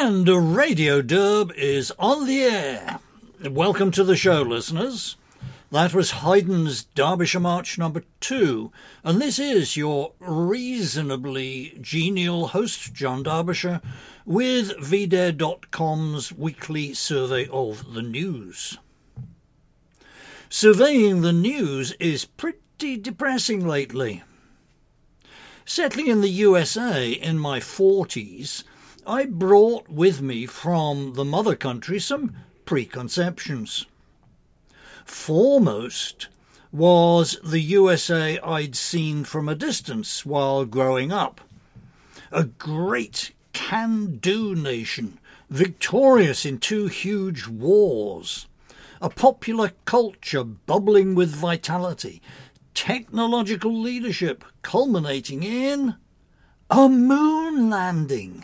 And Radio Derb is on the air. Welcome to the show, listeners. That was Haydn's Derbyshire March number 2, and this is your reasonably genial host, John Derbyshire, with VDare.com's weekly survey of the news. Surveying the news is pretty depressing lately. Settling in the USA in my 40s, I brought with me from the mother country some preconceptions. Foremost was the USA I'd seen from a distance while growing up. A great can-do nation, victorious in 2 huge wars. A popular culture bubbling with vitality. Technological leadership culminating in a moon landing.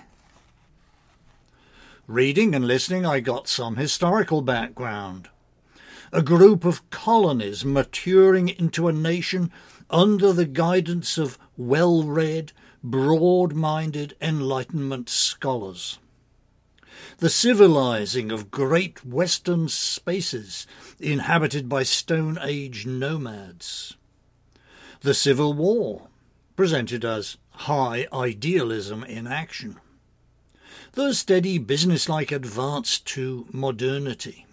Reading and listening, I got some historical background. A group of colonies maturing into a nation under the guidance of well-read, broad-minded Enlightenment scholars. The civilizing of great western spaces inhabited by Stone Age nomads. The Civil War, presented as high idealism in action. The steady businesslike advance to modernity.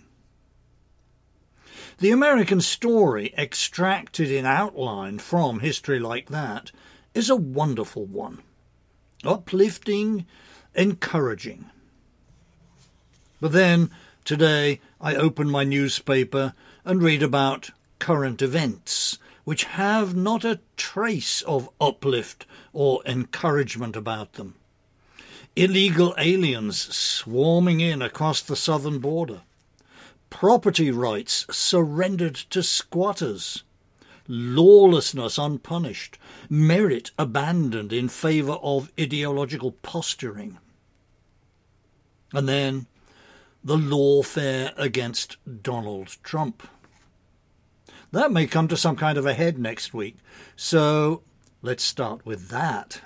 The American story, extracted in outline from history like that, is a wonderful one. Uplifting, encouraging. But then, today, I open my newspaper and read about current events, which have not a trace of uplift or encouragement about them. Illegal aliens swarming in across the southern border. Property rights surrendered to squatters. Lawlessness unpunished. Merit abandoned in favour of ideological posturing. And then the lawfare against Donald Trump. That may come to some kind of a head next week, so let's start with that.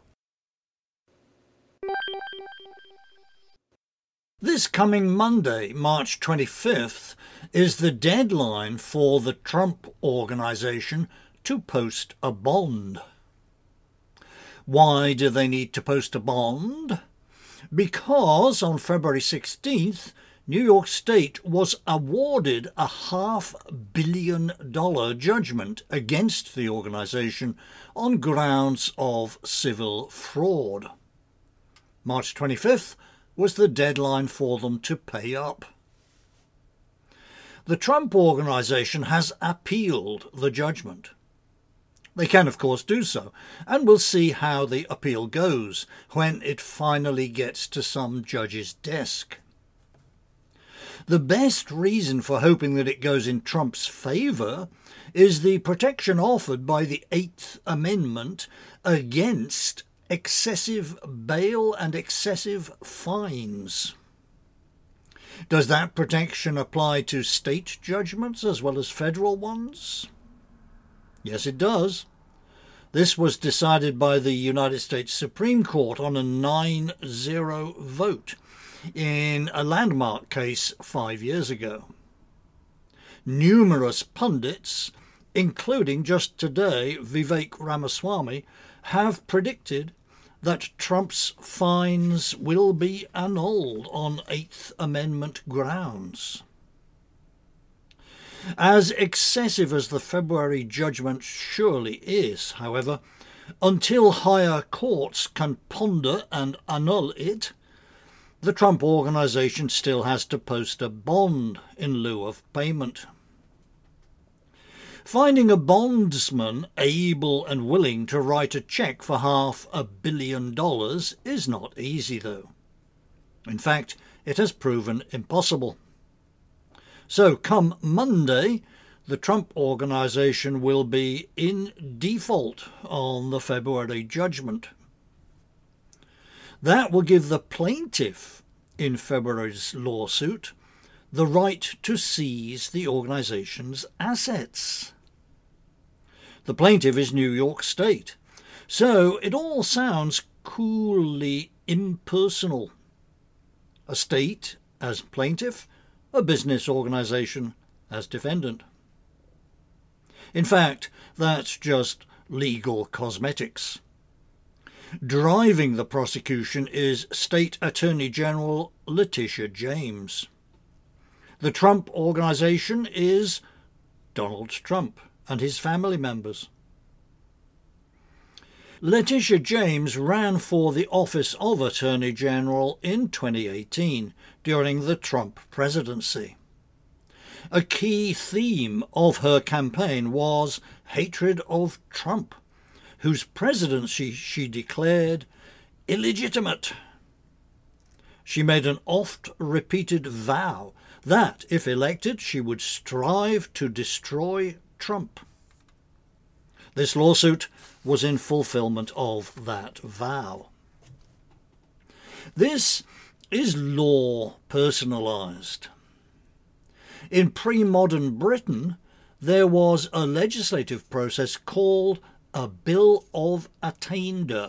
This coming Monday, March 25th, is the deadline for the Trump Organization to post a bond. Why do they need to post a bond? Because on February 16th, New York State was awarded a $500 million judgment against the organization on grounds of civil fraud. March 25th was the deadline for them to pay up. The Trump Organization has appealed the judgment. They can, of course, do so, and we'll see how the appeal goes when it finally gets to some judge's desk. The best reason for hoping that it goes in Trump's favour is the protection offered by the Eighth Amendment against excessive bail and excessive fines. Does that protection apply to state judgments as well as federal ones? Yes, it does. This was decided by the United States Supreme Court on a 9-0 vote in a landmark case 5 years ago. Numerous pundits, including just today Vivek Ramaswamy, have predicted that Trump's fines will be annulled on Eighth Amendment grounds. As excessive as the February judgment surely is, however, until higher courts can ponder and annul it, the Trump Organization still has to post a bond in lieu of payment. Finding a bondsman able and willing to write a cheque for $500 million is not easy, though. In fact, it has proven impossible. So, come Monday, the Trump Organization will be in default on the February judgment. That will give the plaintiff in February's lawsuit the right to seize the organization's assets. The plaintiff is New York State, so it all sounds coolly impersonal. a state as plaintiff, a business organisation as defendant. In fact, that's just legal cosmetics. Driving the prosecution is State Attorney General Letitia James. The Trump Organization is Donald Trump and his family members. Letitia James ran for the office of Attorney General in 2018 during the Trump presidency. A key theme of her campaign was hatred of Trump, whose presidency she declared illegitimate. She made an oft-repeated vow that, if elected, she would strive to destroy Trump. This lawsuit was in fulfillment of that vow. This is law personalised. In pre-modern Britain, there was a legislative process called a Bill of Attainder.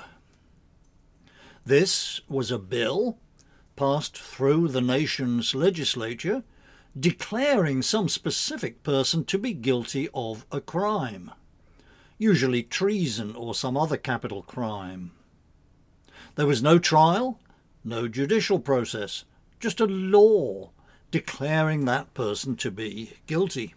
This was a bill passed through the nation's legislature declaring some specific person to be guilty of a crime, usually treason or some other capital crime. There was no trial, no judicial process, just a law declaring that person to be guilty.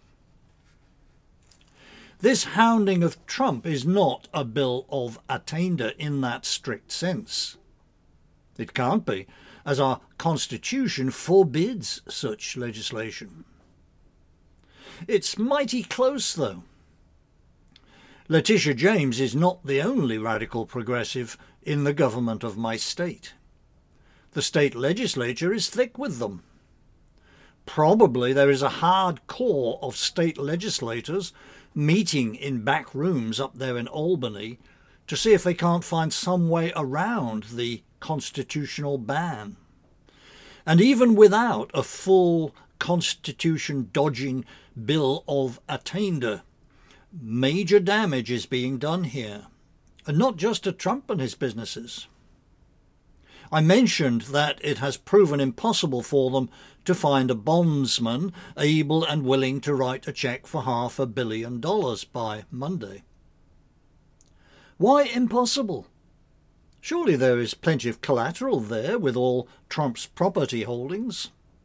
This hounding of Trump is not a Bill of Attainder in that strict sense. It can't be, as our Constitution forbids such legislation. It's mighty close, though. Letitia James is not the only radical progressive in the government of my state. The state legislature is thick with them. Probably there is a hard core of state legislators meeting in back rooms up there in Albany to see if they can't find some way around the constitutional ban. And even without a full constitution-dodging Bill of Attainder, major damage is being done here, and not just to Trump and his businesses. I mentioned that it has proven impossible for them to find a bondsman able and willing to write a cheque for $500 million by Monday. Why impossible? Surely there is plenty of collateral there with all Trump's property holdings.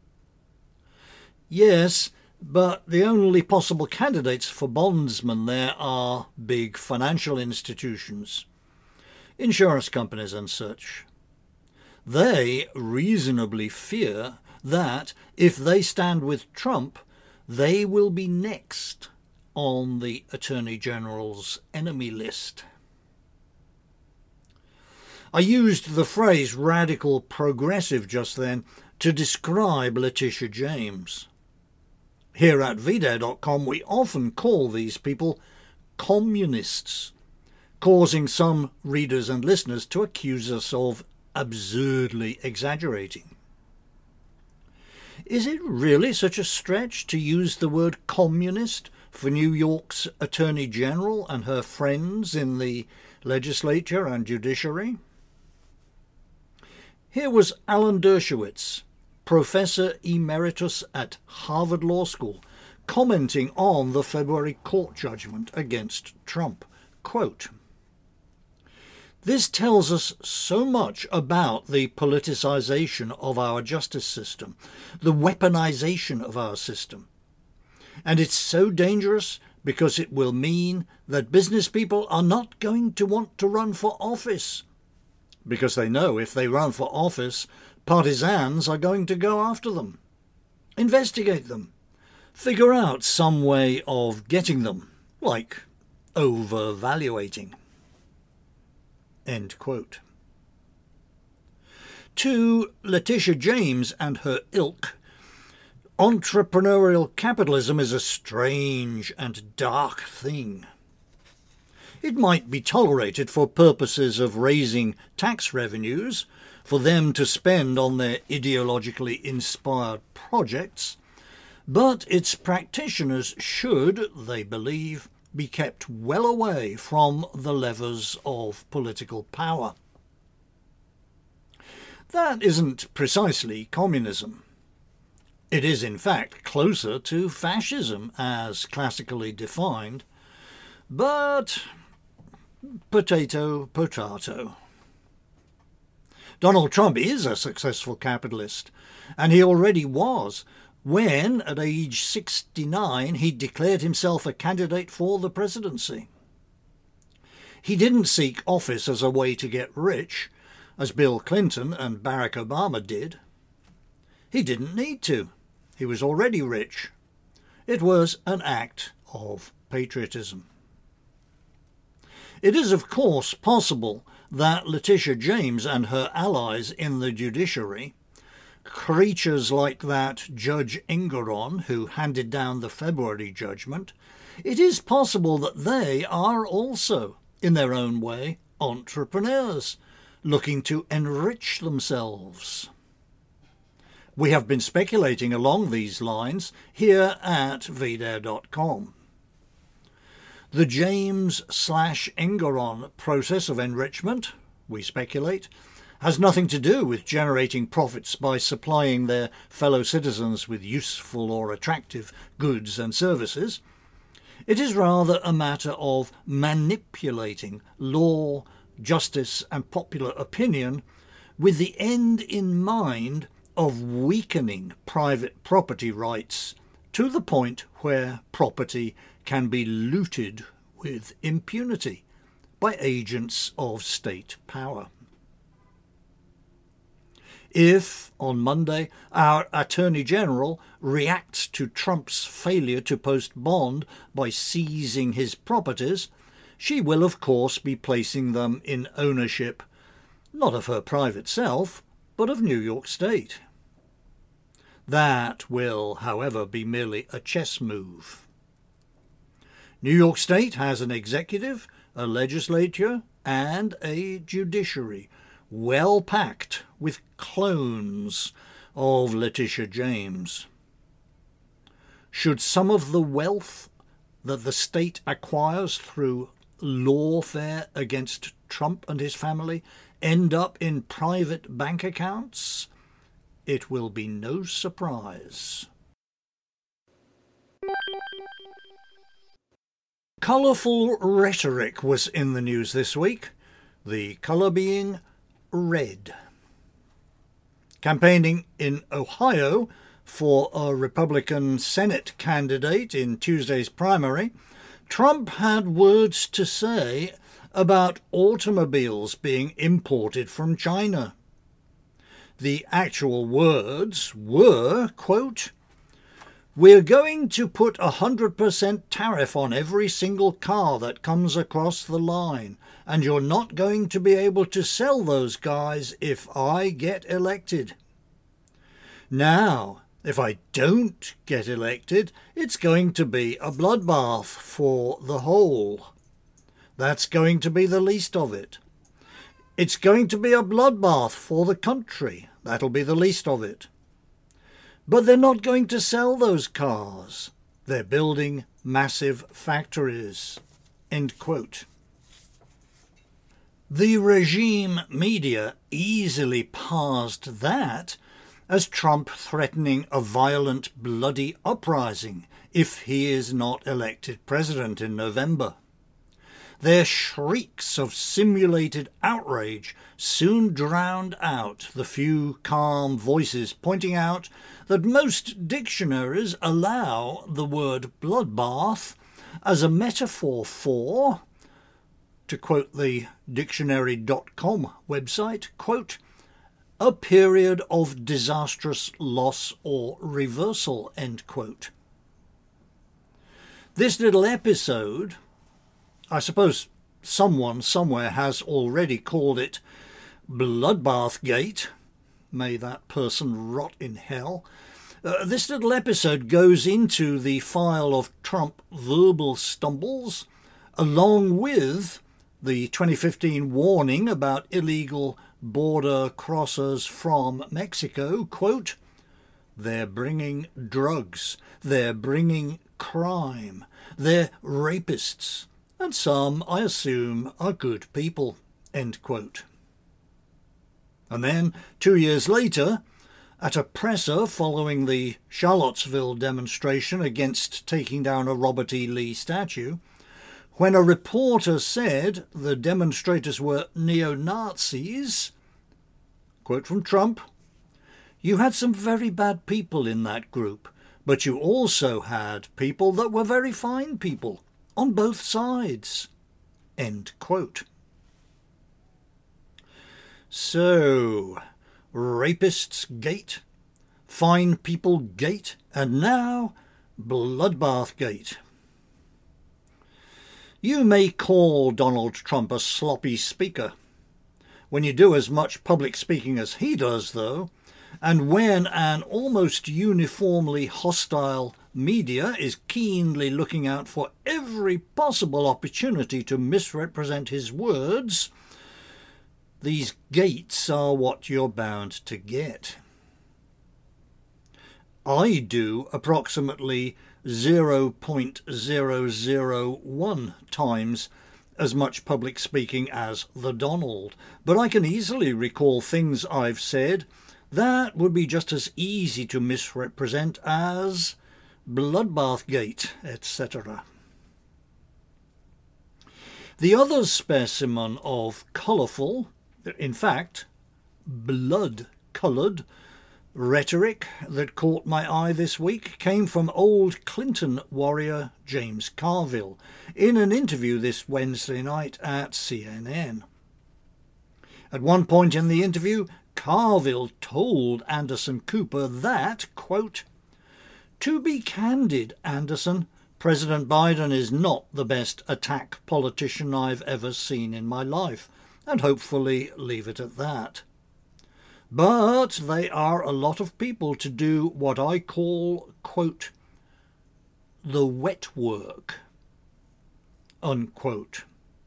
Yes, but the only possible candidates for bondsmen there are big financial institutions, insurance companies and such. They reasonably fear that if they stand with Trump, they will be next on the Attorney General's enemy list. I used the phrase radical progressive just then to describe Letitia James. Here at VDare.com we often call these people communists, causing some readers and listeners to accuse us of absurdly exaggerating. Is it really such a stretch to use the word communist for New York's Attorney General and her friends in the legislature and judiciary? Here was Alan Dershowitz, Professor Emeritus at Harvard Law School, commenting on the February court judgment against Trump. Quote, "This tells us so much about the politicization of our justice system, the weaponization of our system. And it's so dangerous because it will mean that business people are not going to want to run for office, because they know if they run for office, partisans are going to go after them, investigate them, figure out some way of getting them, like overvaluating." End quote. To Letitia James and her ilk, entrepreneurial capitalism is a strange and dark thing. It might be tolerated for purposes of raising tax revenues, for them to spend on their ideologically inspired projects, but its practitioners should, they believe, be kept well away from the levers of political power. That isn't precisely communism. It is in fact closer to fascism as classically defined, but potato, potato. Donald Trump is a successful capitalist, and he already was when, at age 69, he declared himself a candidate for the presidency. He didn't seek office as a way to get rich, as Bill Clinton and Barack Obama did. He didn't need to. He was already rich. It was an act of patriotism. It is, of course, possible that Letitia James and her allies in the judiciary, creatures like that Judge Engoron who handed down the February judgment, it is possible that they are also, in their own way, entrepreneurs, looking to enrich themselves. We have been speculating along these lines here at VDare.com. The James/Engoron process of enrichment, we speculate, has nothing to do with generating profits by supplying their fellow citizens with useful or attractive goods and services. It is rather a matter of manipulating law, justice and popular opinion with the end in mind of weakening private property rights to the point where property can be looted with impunity by agents of state power. If, on Monday, our Attorney General reacts to Trump's failure to post bond by seizing his properties, she will of course be placing them in ownership, not of her private self, but of New York State. That will, however, be merely a chess move. New York State has an executive, a legislature, and a judiciary, well packed with clones of Letitia James. Should some of the wealth that the state acquires through lawfare against Trump and his family end up in private bank accounts, it will be no surprise. Colourful rhetoric was in the news this week, the colour being red. Campaigning in Ohio for a Republican Senate candidate in Tuesday's primary, Trump had words to say about automobiles being imported from China. The actual words were, quote, "We're going to put 100% tariff on every single car that comes across the line, and you're not going to be able to sell those guys if I get elected. Now, if I don't get elected, it's going to be a bloodbath for the whole. That's going to be the least of it. It's going to be a bloodbath for the country. That'll be the least of it. But they're not going to sell those cars. They're building massive factories." End quote. The regime media easily parsed that as Trump threatening a violent, bloody uprising if he is not elected president in November. Their shrieks of simulated outrage soon drowned out the few calm voices pointing out that most dictionaries allow the word bloodbath as a metaphor for, to quote the dictionary.com website, quote, "a period of disastrous loss or reversal," end quote. This little episode, I suppose someone somewhere has already called it Bloodbath Gate. May that person rot in hell. This little episode goes into the file of Trump verbal stumbles, along with the 2015 warning about illegal border crossers from Mexico, quote, "They're bringing drugs, they're bringing crime, they're rapists, and some, I assume, are good people," end quote. And then, 2 years later, at a presser following the Charlottesville demonstration against taking down a Robert E. Lee statue, when a reporter said the demonstrators were neo-Nazis, quote from Trump, "You had some very bad people in that group, but you also had people that were very fine people on both sides." End quote. So, Rapists Gate, Fine People Gate, and now Bloodbath Gate. You may call Donald Trump a sloppy speaker. When you do as much public speaking as he does, though, and when an almost uniformly hostile media is keenly looking out for every possible opportunity to misrepresent his words, these gates are what you're bound to get. I do approximately 0.001 times as much public speaking as the Donald, but I can easily recall things I've said that would be just as easy to misrepresent as Bloodbath Gate, etc. The other specimen of colourful, in fact, blood-coloured, rhetoric that caught my eye this week came from old Clinton warrior James Carville in an interview this Wednesday night at CNN. At one point in the interview, Carville told Anderson Cooper that, quote, "To be candid, Anderson, President Biden is not the best attack politician I've ever seen in my life, and hopefully leave it at that. But they are a lot of people to do what I call, quote, the wet work," unquote.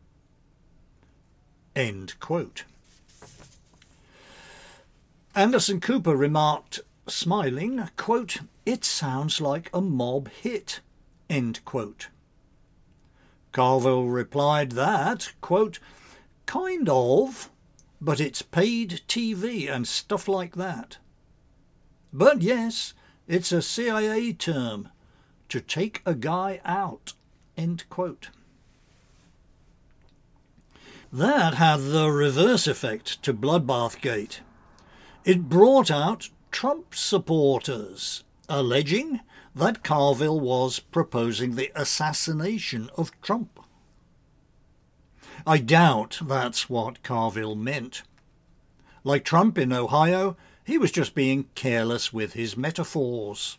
End quote. Anderson Cooper remarked, smiling, quote, "It sounds like a mob hit," end quote. Carville replied that, quote, "Kind of, but it's paid TV and stuff like that. But yes, it's a CIA term, to take a guy out," end quote. That had the reverse effect to Bloodbath Gate. It brought out Trump supporters, alleging that Carville was proposing the assassination of Trump. I doubt that's what Carville meant. Like Trump in Ohio, he was just being careless with his metaphors.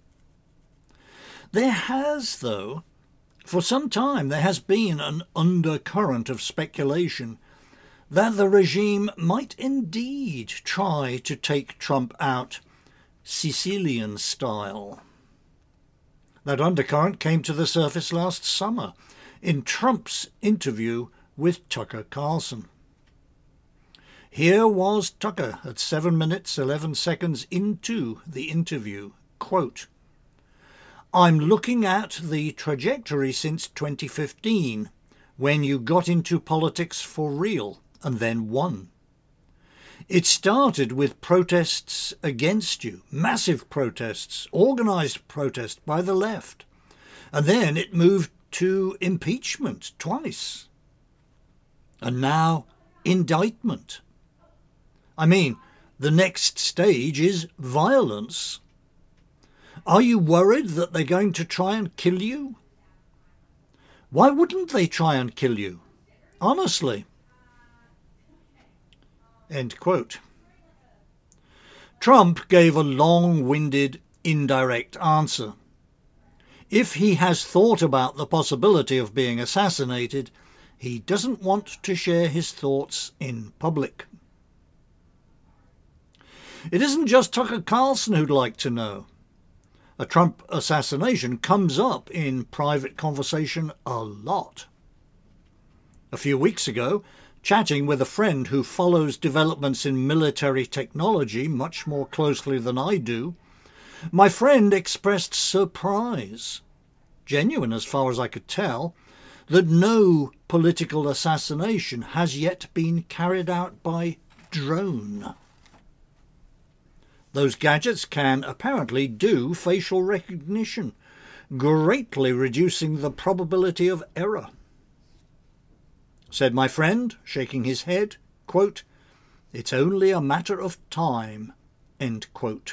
There has, though, for some time there has been an undercurrent of speculation that the regime might indeed try to take Trump out Sicilian style. That undercurrent came to the surface last summer in Trump's interview with Tucker Carlson. Here was Tucker at 7 minutes 11 seconds into the interview, quote, "I'm looking at the trajectory since 2015, when you got into politics for real and then won. It started with protests against you, massive protests, organised protest by the left, and then it moved to impeachment twice. And now indictment. I mean, the next stage is violence. Are you worried that they're going to try and kill you? Why wouldn't they try and kill you? Honestly." End quote. Trump gave a long-winded, indirect answer. If he has thought about the possibility of being assassinated, he doesn't want to share his thoughts in public. It isn't just Tucker Carlson who'd like to know. A Trump assassination comes up in private conversation a lot. A few weeks ago, chatting with a friend who follows developments in military technology much more closely than I do, my friend expressed surprise, genuine as far as I could tell, that no political assassination has yet been carried out by drone. Those gadgets can apparently do facial recognition, greatly reducing the probability of error. Said my friend, shaking his head, quote, "It's only a matter of time," end quote.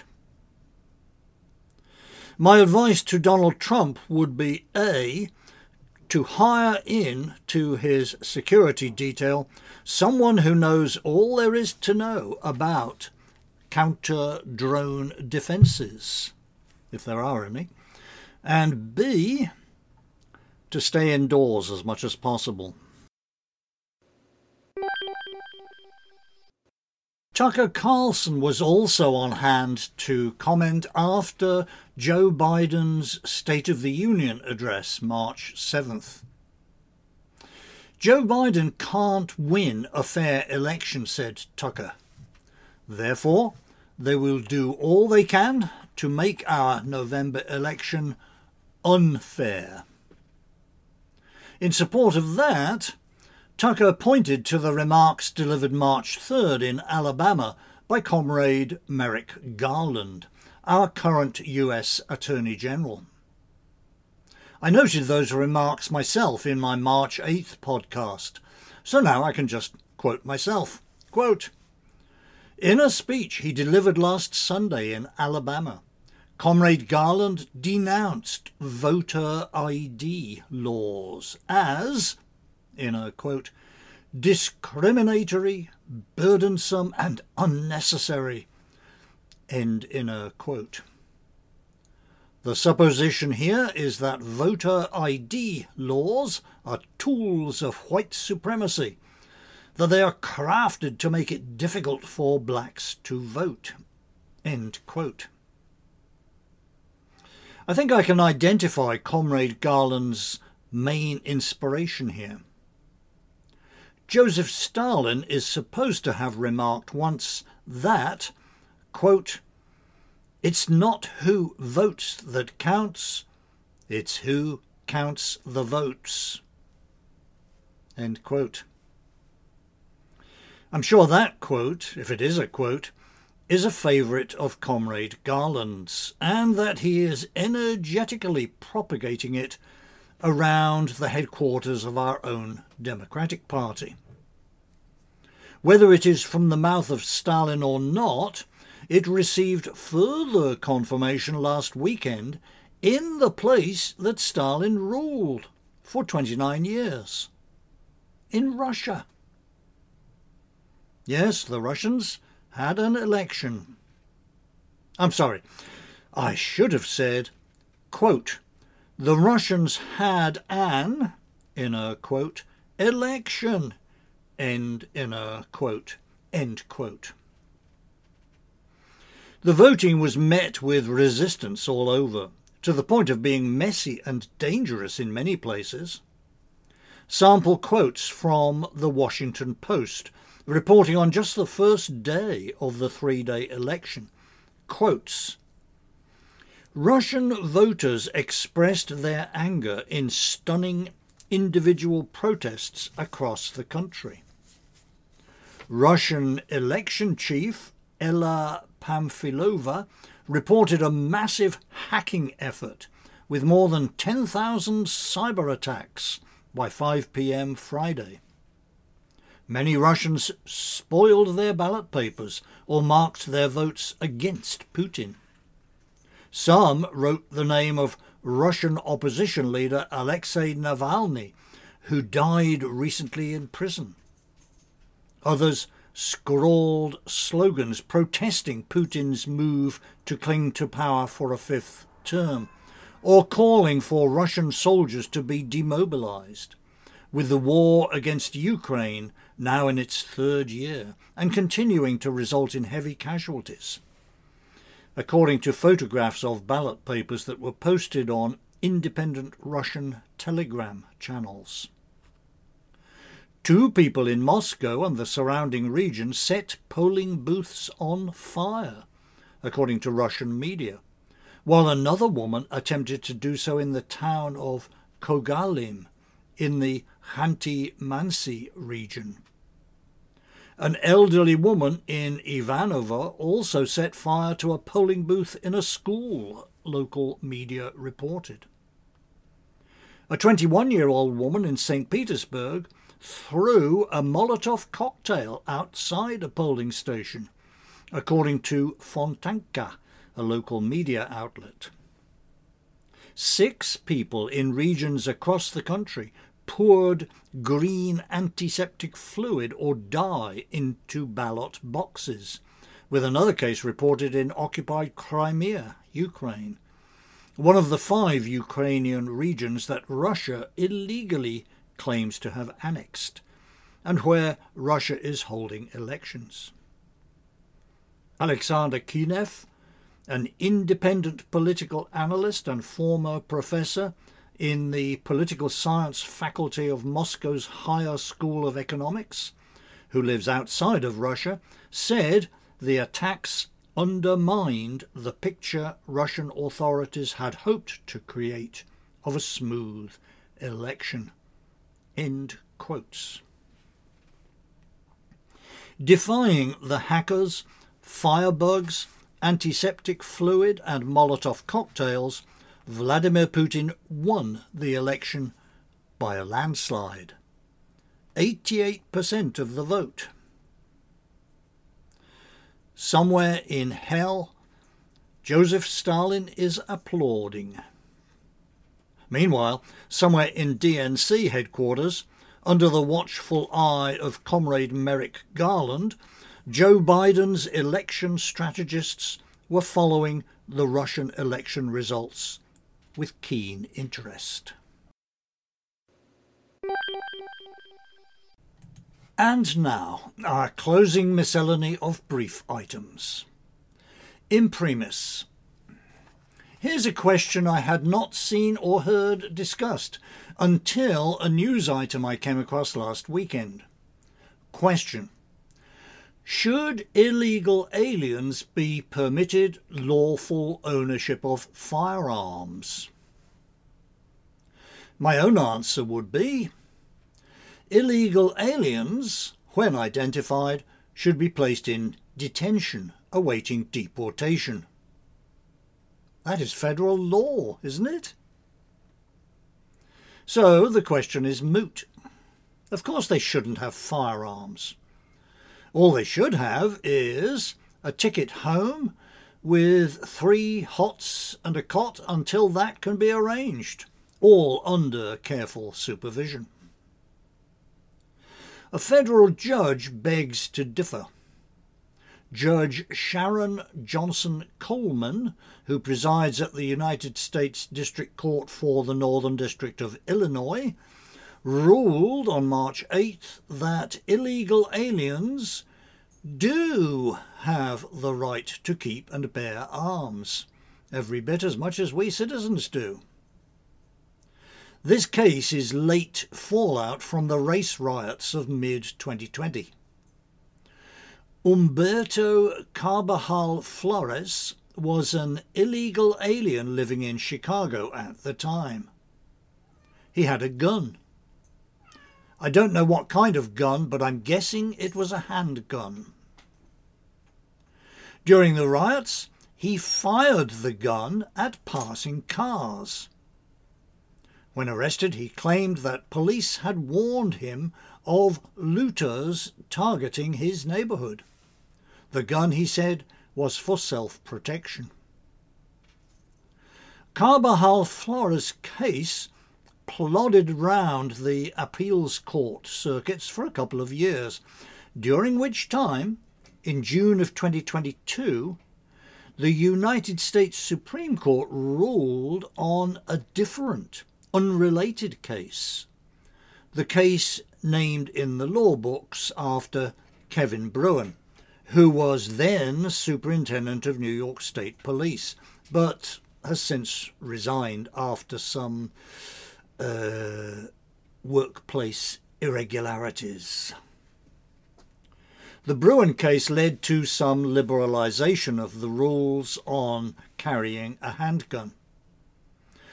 My advice to Donald Trump would be A, to hire in to his security detail someone who knows all there is to know about counter-drone defences, if there are any, and B, to stay indoors as much as possible. Tucker Carlson was also on hand to comment after Joe Biden's State of the Union address, March 7th. Joe Biden can't win a fair election, said Tucker. Therefore, they will do all they can to make our November election unfair. In support of that, Tucker pointed to the remarks delivered March 3rd in Alabama by Comrade Merrick Garland, our current US Attorney General. I noted those remarks myself in my March 8th podcast, so now I can just quote myself. Quote, "In a speech he delivered last Sunday in Alabama, Comrade Garland denounced voter ID laws as, in a quote, discriminatory, burdensome and unnecessary, end in a quote. The supposition here is that voter ID laws are tools of white supremacy, that they are crafted to make it difficult for blacks to vote, end quote. I think I can identify Comrade Garland's main inspiration here. Joseph Stalin is supposed to have remarked once that, quote, "It's not who votes that counts, it's who counts the votes," end quote. I'm sure that quote, if it is a quote, is a favourite of Comrade Garland's, and that he is energetically propagating it around the headquarters of our own Democratic Party. Whether it is from the mouth of Stalin or not, it received further confirmation last weekend in the place that Stalin ruled for 29 years, in Russia. Yes, the Russians had an election. I'm sorry, I should have said, quote, "The Russians had an," in a quote, "election," end in a quote, end quote. The voting was met with resistance all over, to the point of being messy and dangerous in many places. Sample quotes from the Washington Post, reporting on just the first day of the three-day election. Quotes, "Russian voters expressed their anger in stunning individual protests across the country. Russian election chief Ella Pamfilova reported a massive hacking effort with more than 10,000 cyber attacks by 5 p.m. Friday. Many Russians spoiled their ballot papers or marked their votes against Putin. Some wrote the name of Russian opposition leader Alexei Navalny, who died recently in prison. Others scrawled slogans protesting Putin's move to cling to power for a fifth term, or calling for Russian soldiers to be demobilized, with the war against Ukraine now in its third year and continuing to result in heavy casualties. According to photographs of ballot papers that were posted on independent Russian Telegram channels. 2 people in Moscow and the surrounding region set polling booths on fire, according to Russian media, while another woman attempted to do so in the town of Kogalim in the Khanty-Mansi region. An elderly woman in Ivanova also set fire to a polling booth in a school, local media reported. A 21-year-old woman in St. Petersburg threw a Molotov cocktail outside a polling station, according to Fontanka, a local media outlet. 6 people in regions across the country poured green antiseptic fluid or dye into ballot boxes, with another case reported in occupied Crimea, Ukraine, one of the 5 Ukrainian regions that Russia illegally claims to have annexed, and where Russia is holding elections. Alexander Kinev, an independent political analyst and former professor in the political science faculty of Moscow's Higher School of Economics, who lives outside of Russia, said the attacks undermined the picture Russian authorities had hoped to create of a smooth election. End quotes. Defying the hackers, firebugs, antiseptic fluid and Molotov cocktails, Vladimir Putin won the election by a landslide. 88% of the vote. Somewhere in hell, Joseph Stalin is applauding. Meanwhile, somewhere in DNC headquarters, under the watchful eye of Comrade Merrick Garland, Joe Biden's election strategists were following the Russian election results with keen interest. And now, our closing miscellany of brief items. Imprimis. Here's a question I had not seen or heard discussed until a news item I came across last weekend. Question: should illegal aliens be permitted lawful ownership of firearms? My own answer would be: illegal aliens, when identified, should be placed in detention, awaiting deportation. That is federal law, isn't it? So the question is moot. Of course they shouldn't have firearms. All they should have is a ticket home with 3 hots and a cot until that can be arranged, all under careful supervision. A federal judge begs to differ. Judge Sharon Johnson Coleman, who presides at the United States District Court for the Northern District of Illinois, ruled on March 8th that illegal aliens do have the right to keep and bear arms, every bit as much as we citizens do. This case is late fallout from the race riots of mid-2020. Humberto Carbajal Flores was an illegal alien living in Chicago at the time. He had a gun. I don't know what kind of gun, but I'm guessing it was a handgun. During the riots, he fired the gun at passing cars. When arrested, he claimed that police had warned him of looters targeting his neighbourhood. The gun, he said, was for self-protection. Carbajal Flores' case plodded round the appeals court circuits for a couple of years, during which time, in June of 2022, the United States Supreme Court ruled on a different, unrelated case. The case named in the law books after Kevin Bruen, who was then Superintendent of New York State Police, but has since resigned after some workplace irregularities. The Bruen case led to some liberalisation of the rules on carrying a handgun.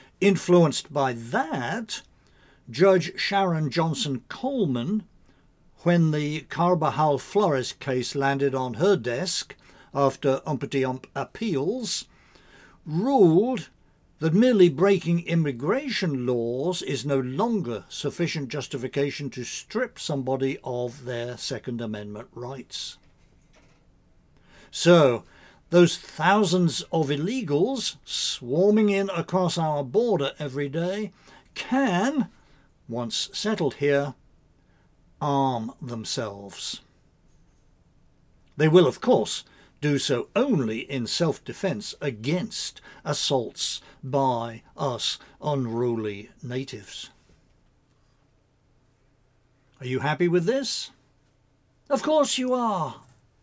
Influenced by that, Judge Sharon Johnson Coleman, when the Carbajal Flores case landed on her desk after umpty-ump appeals, ruled that merely breaking immigration laws is no longer sufficient justification to strip somebody of their Second Amendment rights. So, those thousands of illegals swarming in across our border every day can, once settled here, arm themselves. They will, of course, do so only in self-defence against assaults by us unruly natives. Are you happy with this? Of course you are.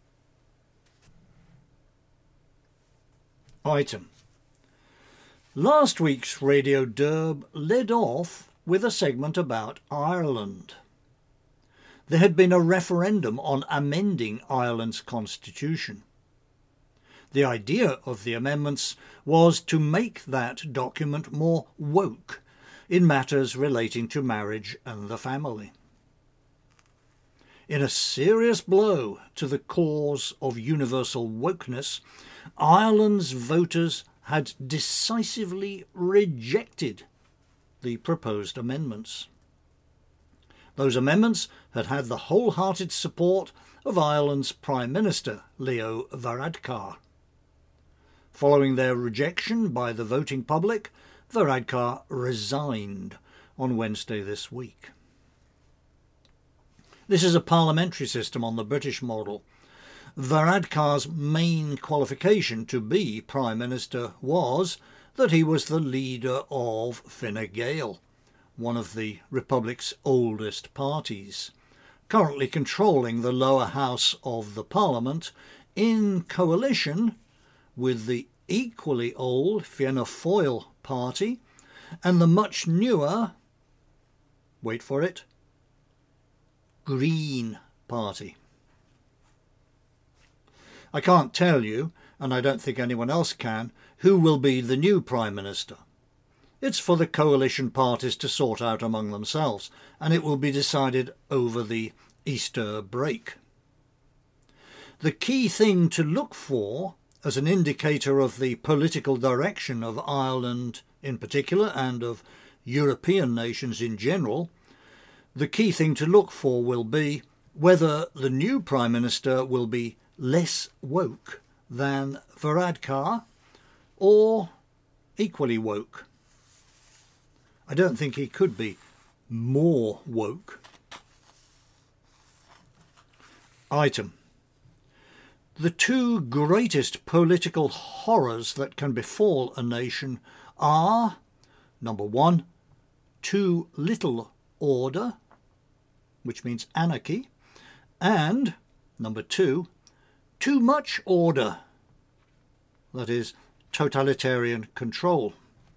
Item. Last week's Radio Derb led off with a segment about Ireland. There had been a referendum on amending Ireland's constitution. The idea of the amendments was to make that document more woke in matters relating to marriage and the family. In a serious blow to the cause of universal wokeness, Ireland's voters had decisively rejected the proposed amendments. Those amendments had had the wholehearted support of Ireland's Prime Minister, Leo Varadkar. Following their rejection by the voting public, Varadkar resigned on Wednesday this week. This is a parliamentary system on the British model. Varadkar's main qualification to be Prime Minister was that he was the leader of Fine Gael, one of the Republic's oldest parties, currently controlling the lower house of the Parliament in coalition with the equally old Fianna Fáil party and the much newer, wait for it, Green Party. I can't tell you, and I don't think anyone else can, who will be the new Prime Minister. It's for the coalition parties to sort out among themselves, and it will be decided over the Easter break. The key thing to look for as an indicator of the political direction of Ireland in particular and of European nations in general, the key thing to look for will be whether the new Prime Minister will be less woke than Varadkar or equally woke. I don't think he could be more woke. Item. The two greatest political horrors that can befall a nation are, number one, too little order, which means anarchy, and, number two, too much order, that is, totalitarian control.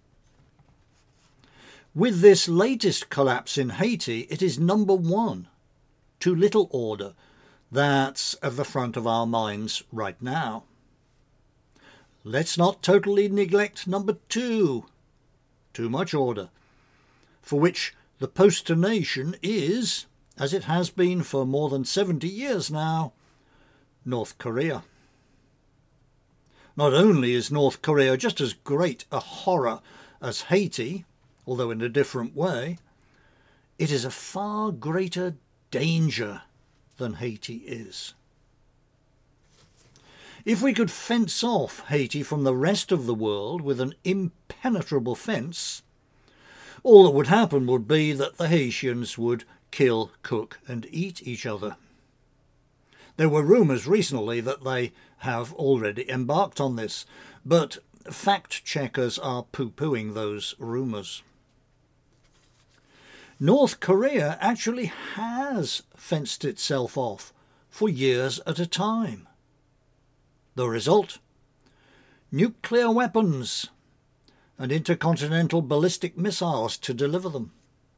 With this latest collapse in Haiti, it is number one, too little order, that's at the front of our minds right now. Let's not totally neglect number two, too much order, for which the poster nation is, as it has been for more than 70 years now, North Korea. Not only is North Korea just as great a horror as Haiti, although in a different way, it is a far greater danger than Haiti is. If we could fence off Haiti from the rest of the world with an impenetrable fence, all that would happen would be that the Haitians would kill, cook and eat each other. There were rumours recently that they have already embarked on this, but fact-checkers are poo-pooing those rumours. North Korea actually has fenced itself off for years at a time. The result? Nuclear weapons and intercontinental ballistic missiles to deliver them.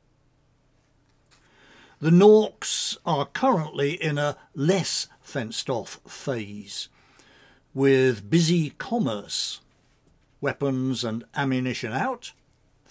The Norks are currently in a less fenced-off phase, with busy commerce, weapons and ammunition out,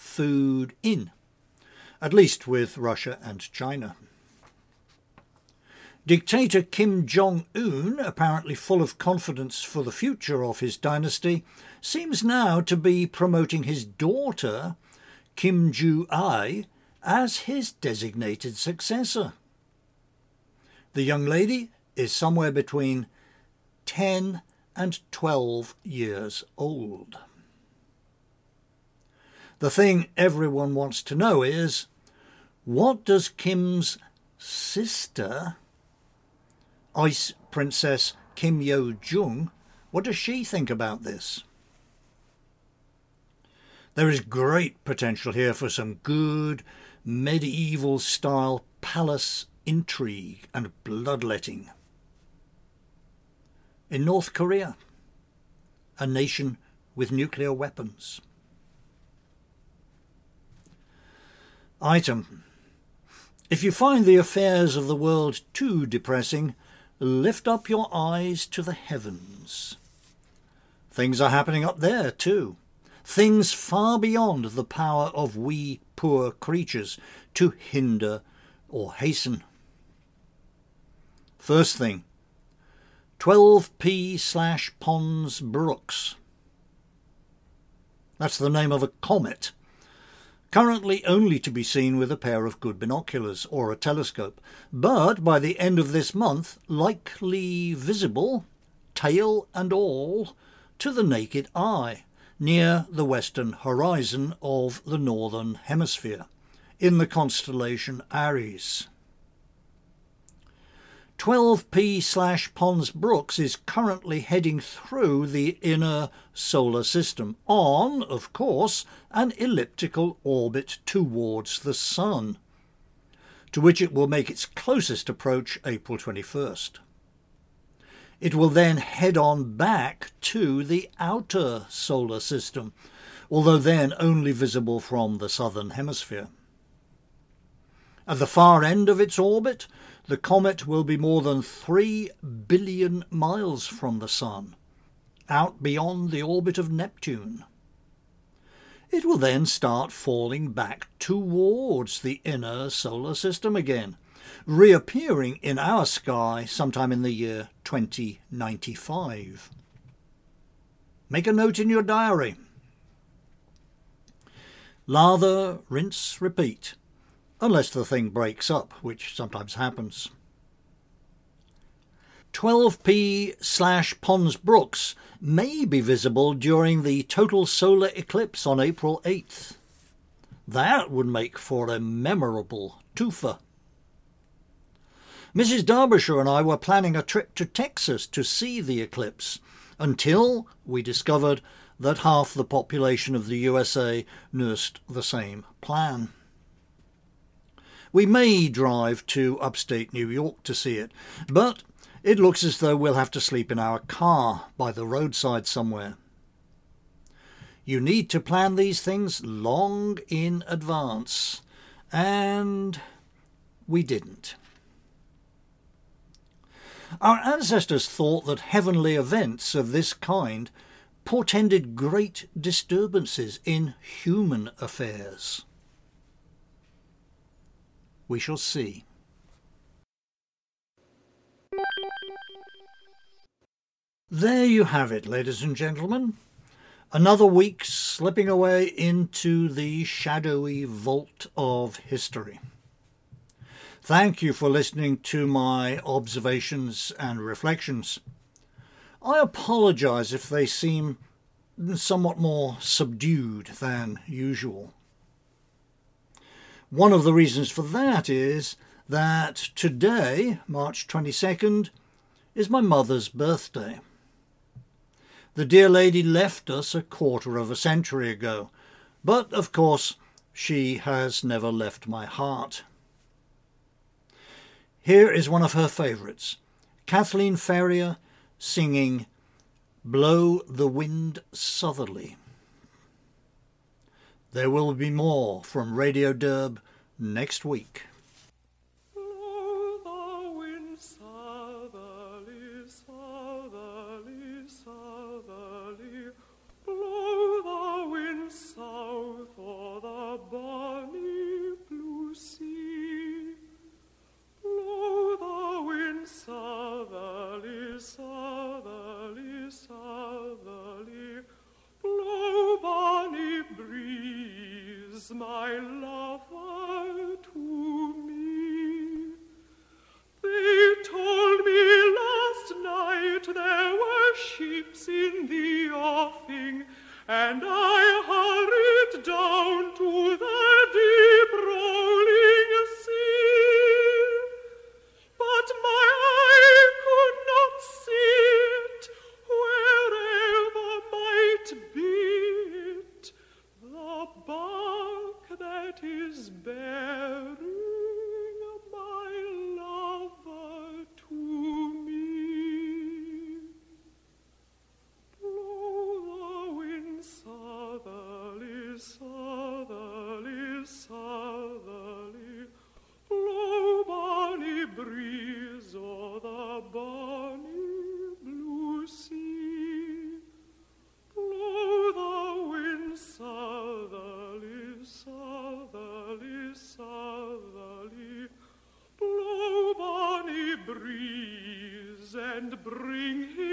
food in, at least with Russia and China. Dictator Kim Jong-un, apparently full of confidence for the future of his dynasty, seems now to be promoting his daughter, Kim Joo-ai, as his designated successor. The young lady is somewhere between 10 and 12 years old. The thing everyone wants to know is, what does Kim's sister, Ice Princess Kim Yo-jong, what does she think about this? There is great potential here for some good medieval-style palace intrigue and bloodletting. In North Korea, a nation with nuclear weapons. Item: if you find the affairs of the world too depressing, lift up your eyes to the heavens. Things are happening up there too. Things far beyond the power of we poor creatures to hinder or hasten. First thing, 12P/Pons Brooks. That's the name of a comet, currently only to be seen with a pair of good binoculars or a telescope, but by the end of this month likely visible, tail and all, to the naked eye, near the western horizon of the northern hemisphere, in the constellation Aries. 12P/Pons Brooks is currently heading through the inner solar system on, of course, an elliptical orbit towards the Sun, to which it will make its closest approach April 21st. It will then head on back to the outer solar system, although then only visible from the southern hemisphere. At the far end of its orbit, the comet will be more than 3 billion miles from the Sun, out beyond the orbit of Neptune. It will then start falling back towards the inner solar system again, reappearing in our sky sometime in the year 2095. Make a note in your diary. Lather, rinse, repeat, unless the thing breaks up, which sometimes happens. 12P/Pons Brooks may be visible during the total solar eclipse on April 8th. That would make for a memorable twofer. Mrs. Derbyshire and I were planning a trip to Texas to see the eclipse, until we discovered that half the population of the USA nursed the same plan. We may drive to upstate New York to see it, but it looks as though we'll have to sleep in our car by the roadside somewhere. You need to plan these things long in advance, and we didn't. Our ancestors thought that heavenly events of this kind portended great disturbances in human affairs. We shall see. There you have it, ladies and gentlemen. Another week slipping away into the shadowy vault of history. Thank you for listening to my observations and reflections. I apologise if they seem somewhat more subdued than usual. One of the reasons for that is that today, March 22nd, is my mother's birthday. The dear lady left us a quarter of a century ago, but of course she has never left my heart. Here is one of her favourites, Kathleen Ferrier singing Blow the Wind Southerly. There will be more from Radio Derb next week. Blow the wind southerly, southerly, southerly. Blow the wind south o'er the bonny blue sea. Blow the wind and I hurried down to the deep rolling sea. But my eye could not see it, wherever might be it, the bark that is bearing my lover to me. Blow the wind southerly, southerly, southerly, blow bonny breeze o'er the bonny blue sea. Blow the wind southerly, southerly, southerly, blow bonny breeze and bring him